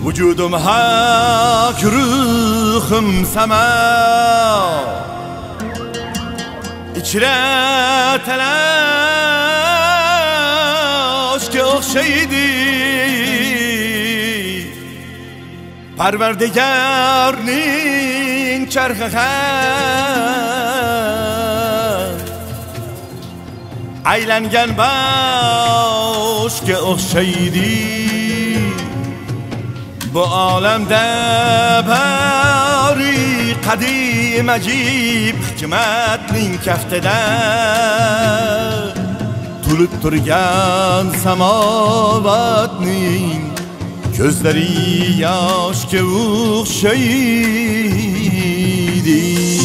Vücudum hak, ruhum sama. İçre telaşga o'xshaydi. Parvardigorning charxiga aylangan boshga o'xshaydi. Bu olamda bari qadim ajib hikmatning kaftida tulib turgan samovatning ko'zlari yoshga o'xshaydi.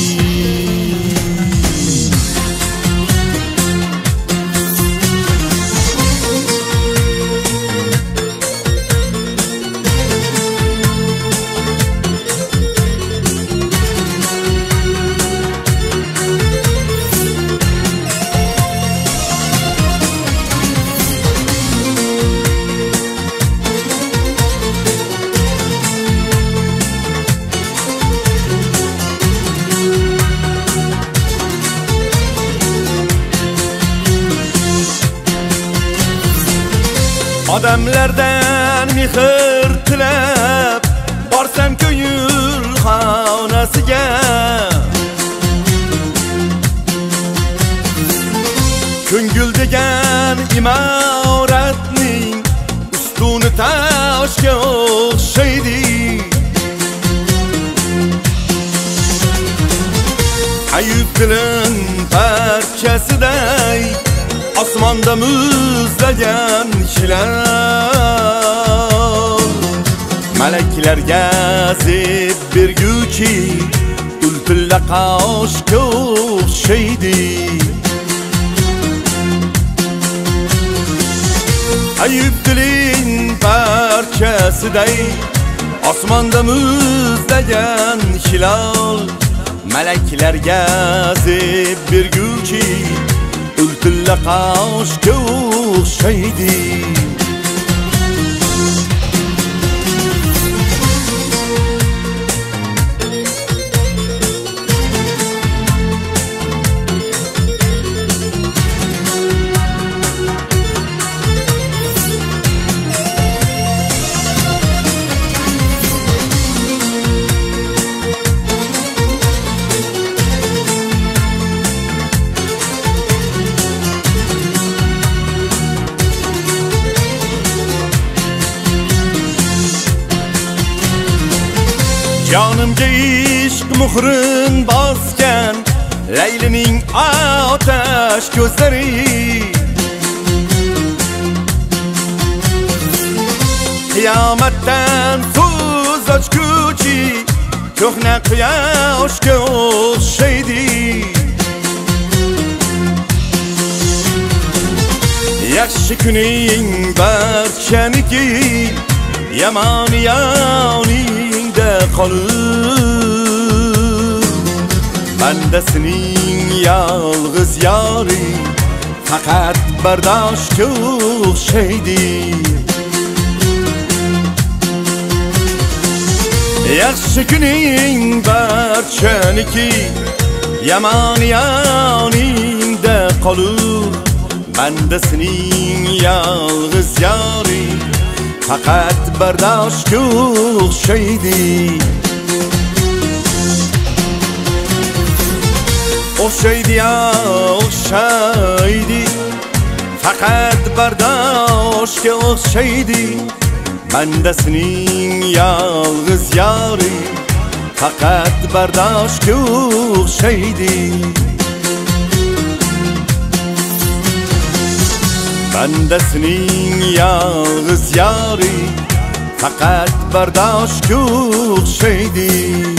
Odamlardan mehr tilab borsam ko'ngil xonasiga, ko'ngil degan imoratning ustuni toshga o'xshaydi. Ayub dilim parchasiday osmonda muzlagan hilol, malaklarga zeb berguvchi ultulla qoshga o'xshaydi. Ayub diling parchasiday osmonda muzlagan hilol, malaklarga zeb berguvchi ultulla qoshga o'xshaydi. Jonimga ishq muhrin bosgan Laylining otash ko'zlari, qiyomatdan so'z ochguchi ko'hna quyoshga o'xshaydi. Yaxshi kuning barchaniki, yomoni yoningda qolib, bandasining yolg'iz yori faqat bardoshga o'xshaydi. Yaxshi kuning barchaniki, yomoni yoningda qolib, bandasining yolg'iz yori faqat bardoshga o'xshaydi. O'xshaydi, o'xshaydi, faqat bardoshga o'xshaydi. Bandasining yolg'iz yori faqat bardoshga o'xshaydi. Bandasining yolg'iz yori faqat bardoshga o'xshaydi.